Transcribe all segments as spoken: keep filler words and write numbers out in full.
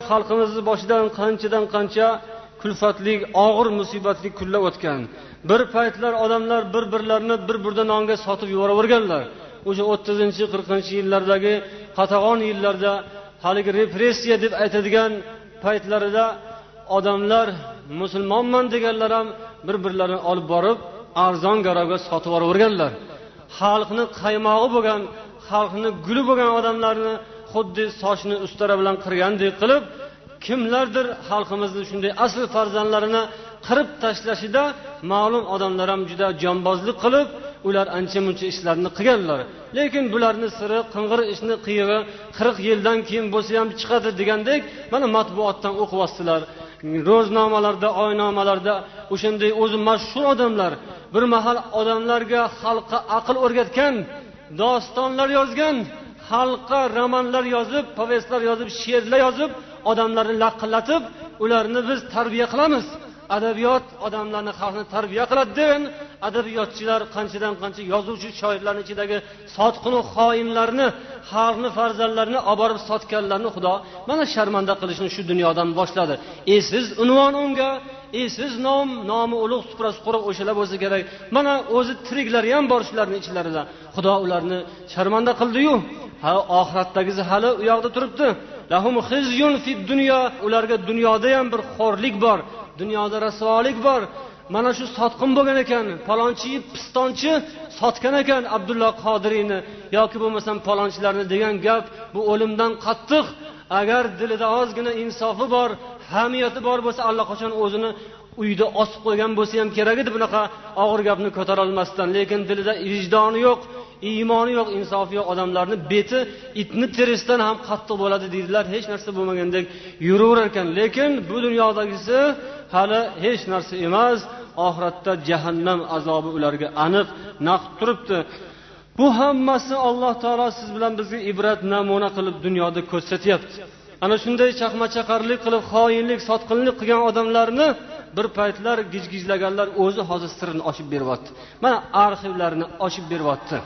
xalqimizni boshidan qanchadan qancha kulfatli, og'ir musibatli kunlar o'tgan. Bir paytlar odamlar bir-birlarini bir-birdan nonga sotib yuboraverganlar. O'sha o'ttizinchi qirqinchi yillardagi qatag'on yillarda haligi repressiya deb aytadigan paytlarida odamlar musulmonman deganlar ham bir-birlarini olib borib arzon garovga sotib yuboraverganlar. Xalqni qaymog'i bo'lgan, xalqni guli bo'lgan odamlarni xuddi sochni ustara bilan qirgandek qilib, kimlardir xalqimizni shunday asl farzandlarini qirib tashlashida ma'lum odamlar ham juda jonbozlik qilib, ular ancha-muncha ishlarni qilganlar. Lekin bularning siri, qing'ir ishni qiyig'i qirq yildan keyin bo'lsa ham chiqadi degandek, mana matbuotdan o'qiyapsizlar. Ro'znomalarda, oynomalarda o'shanday o'zi mashhur odamlar bir mahal odamlarga, xalqqa aql o'rgatgan, dostonlar yozgan, xalqqa romanlar yozib, povestlar yozib, she'rlar yozib, odamlarni laqillatib, ularni biz tarbiya qilamiz. Adabiyot odamlarni, xalqni tarbiya qiladi degan adabiyotchilar qanchadan qancha yozuvchi shoirlarning ichidagi sotqin va xoinlarni, xalqni farzandlarini olib borib sotganlarni Xudo mana sharmanda qilishni shu dunyodan boshladi. Esiz unvon unga, esiz nom, nomi ulug' suprasi quruq o'shalar bo'lsa kerak. Mana o'zi tiriklari ham bor shularning ichlarida. Xudo ularni sharmanda qildi-yu, ha oxiratdagisi hali u yoqda turibdi. Lahum khizyun fid dunya, ularga dunyoda ham bir xo'rlik bor. Dunyoda rasvolik bor. Mana shu sotqin bo'lgan ekan, palonchi, pistonchi sotgan ekan Abdulloh Qodiriyni yoki bo'lmasam palonchilarni degan gap bu o'limdan qattiq. Agar dilida ozgina insofi bor, hamiyati bor bo'lsa, allaqachon o'zini uyda osib qo'ygan bo'lsa ham kerak edi bunaqa og'ir gapni ko'tara olmasdan. Lekin dilida vijdoni yo'q, iymoni yo'q, insofi yo'q odamlarning beti itni terisidan ham qattiq bo'ladi deydilar. Hech narsa bo'lmagandek yuraverar ekan. Lekin bu dunyodagisi hali hech narsa emas. Oxiratda jahannam azobi ularga aniq naqd turibdi. Bu hammasi Alloh taolo siz bilan bizga ibrat namuna qilib dunyoda ko'rsatyapti. Ana shunday chaqma-chaqarlik qilib, xoinlik, sotqinlik qilgan odamlarni bir paytlar gijgijlaganlar o'zi hozir sirrini ochib beryapti. Mana arxivlarini ochib beryapti.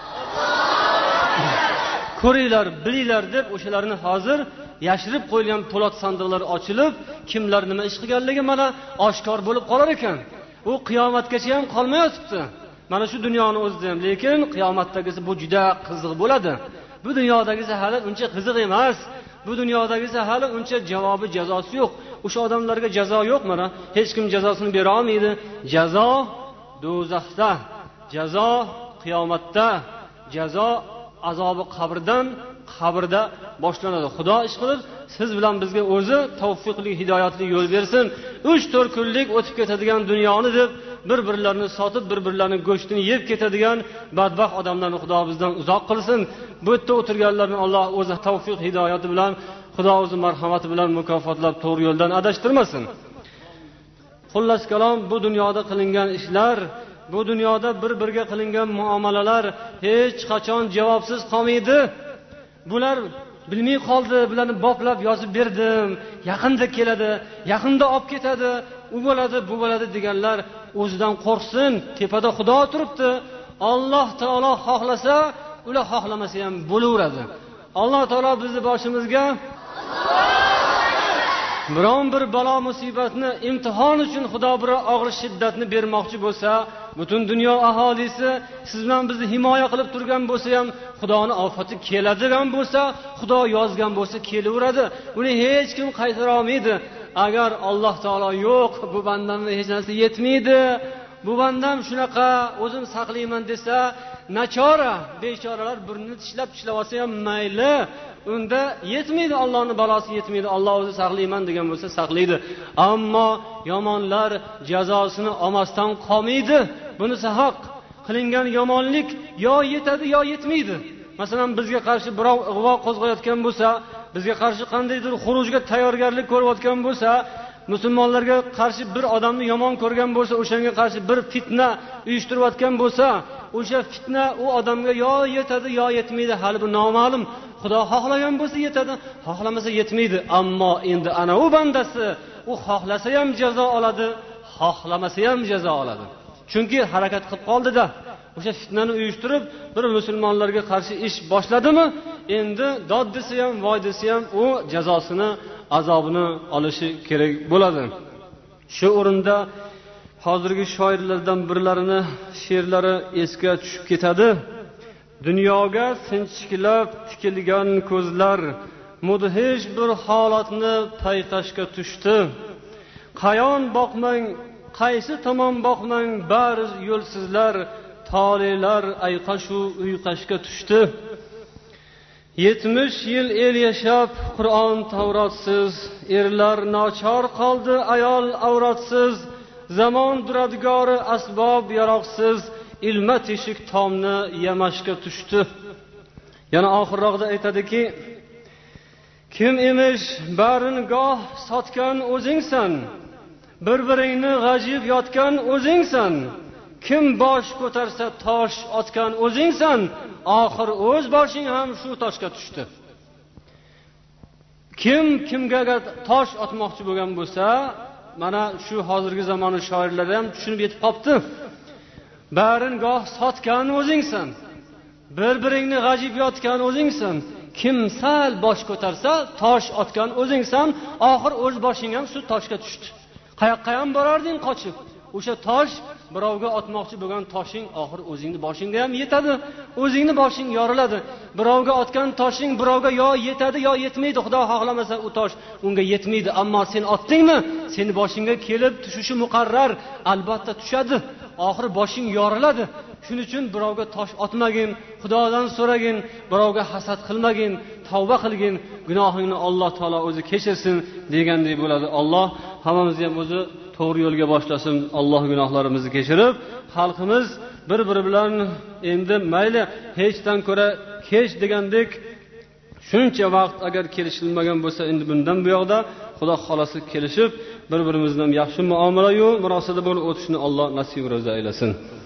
Ko'ringlar, bilinglar deb o'shalarni hozir yashirib qo'yilgan po'lat sandiqlar ochilib, kimlar nima ish qilganligi mana oshkor bo'lib qolar ekan. U qiyomatgacha ham qolmayotibdi. Mana shu dunyoni o'zida ham, lekin qiyomatdagisi bu juda qiziq bo'ladi. Bu dunyodagisi hali uncha qiziq emas. Bu dunyodagisi hali uncha javobi, jazosi yo'q. O'sha odamlarga jazo yo'q mana. Hech kim jazosini bera olmaydi. Jazo do'zaxda, jazo qiyomatda, jazo azobi qabrdan, qabrda boshlanadi. Xudo ish qilib, siz bilan bizga o'zi tavfiqli, hidoyatli yo'l bersin. uch to'rt kunlik o'tib ketadigan dunyoni deb bir-birlarini sotib, bir-birlarining go'shtini yeb ketadigan badbaxt odamlarni Xudo bizdan uzoq qilsin. Bu yerda o'tirganlarni Alloh o'zi tavfiq, hidoyati bilan, Xudo o'zi marhamati bilan mukofotlab to'g'ri yo'ldan adashtirmasin. Xullas kalom, bu dunyoda qilingan ishlar, bu dunyoda bir-biriga qilingan muomalalar hech qachon javobsiz qolmaydi. Bular bilmay qoldi, bularni boplab yozib berdim, yaqinda keladi, yaqinda olib ketadi, u bo'ladi, bu bo'ladi deganlar o'zidan qo'rqsin. Tepada Xudo turibdi. Alloh taolo xohlasa, ular xohlamasa ham bo'laveradi. Alloh taolo bizni boshimizga biron bir balo musibatni, imtihon uchun Xudo bir og'ir shiddatni bermoqchi bo'lsa, butun dunyo aholisi siz bilan bizni himoya qilib turgan bo'lsa ham, Xudoning ofati keladigan bo'lsa, Xudo yozgan bo'lsa kelaveradi. Uni hech kim qaytara olmaydi. Agar Alloh taolo yo'q, bu bandamga hech narsa yetmaydi, bu bandam shunaqa o'zim saqlayman desa, nachora, bechoralar burnini tishlab tishlab olsa ham mayli. Unda yetmaydi, Allohning balosi yetmaydi. Alloh o'zi saqlayman degan bo'lsa saqlaydi. Ammo yomonlar jazosini olmasdan qolmaydi. Bunisi haq. Qilingan yomonlik yo yetadi yo yetmaydi. Masalan, bizga qarshi birov ig'vo qo'zg'ayotgan bo'lsa, bizga qarshi qandaydir xurujga tayyorgarlik ko'rayotgan bo'lsa, musulmonlarga qarshi bir odamni yomon ko'rgan bo'lsa, o'shanga qarshi bir fitna uyushtirayotgan bo'lsa, o'sha fitna u odamga yo yetadi yo yetmaydi, hali bu noma'lum. Xudo xohlagan bo'lsa yetadi, xohlamasa yetmaydi. Ammo endi ana u bandasi, u xohlasa ham jazo oladi, xohlamasa ham jazo oladi. Chunki harakat qilib qoldi-da. O'sha fitnani uyushtirib, bir musulmonlarga qarshi ish boshladimi, endi dod desa ham voy desa ham u jazosini azobini olishi kerak bo'ladi. Shu o'rinda hozirgi shoirlardan birlarini she'rlari esga tushib ketadi. Dunyoga sinchiklab tikilgan ko'zlar mudhish bir holatni payqashga tushdi. Qayon boqmang, qaysi tomon boqmang, bari yo'lsizlar, tolelar ayqashu uyqashga tushdi. yetmish yil el yashab Qur'on Tavrotsiz, erlar nochor qoldi ayol avratsiz, zamon duradgori asbob yaroqsiz, ilma teshik tomni yamashga tushdi. Yana oxirroqda aytadiki, kim emish barin goh sotgan o'zingsan, bir-biringni g'ajib yotgan o'zingsan, kim bosh ko'tarsa tosh otgan o'zingsan, oxir o'z boshing ham shu toshga tushdi. Kim kimga tosh otmoqchi bo'lgan bo'lsa, mana shu hozirgi zamonning shoirlari ham tushunib yetib qopti. Barin goh sotgan o'zingsan, bir-biringni g'ajib yotgan o'zingsan, kim sal bosh ko'tarsa tosh otgan o'zingsan, oxir o'z boshing ham shu toshga tushdi. Qayoqqa ham borarding qochib? O'sha tosh birovga otmoqchi bo'lgan toshing oxir o'zingni boshingga ham yetadi, o'zingni boshing yoriladi. Birovga otgan toshing birovga yo yetadi yo yetmaydi, Xudo xohlamasa u tosh unga yetmaydi, ammo sen otdingmi, seni boshingga kelib tushishi muqarrar, albatta tushadi. Oxir boshing yoriladi. Shuning uchun birovga tosh otmagin, Xudodan so'ragin, birovga hasad qilmagin, tavba qilgin, gunohingni Alloh taolo o'zi kechirsin degandek bo'ladi. Alloh hammamizni ham o'zi to'g'ri yo'lga boshlasin. Alloh gunohlarimizni kechirib, xalqimiz bir-biri bilan endi mayli hechdan ko'ra kech degandek shuncha vaqt agar kelishilmagan bo'lsa, endi bundan bu yoqda Xudo xolasi kelishib bir-birimiz bilan yaxshi muomala yo'l murosada bo'lib o'tishni Alloh nasib ro'za aylasin.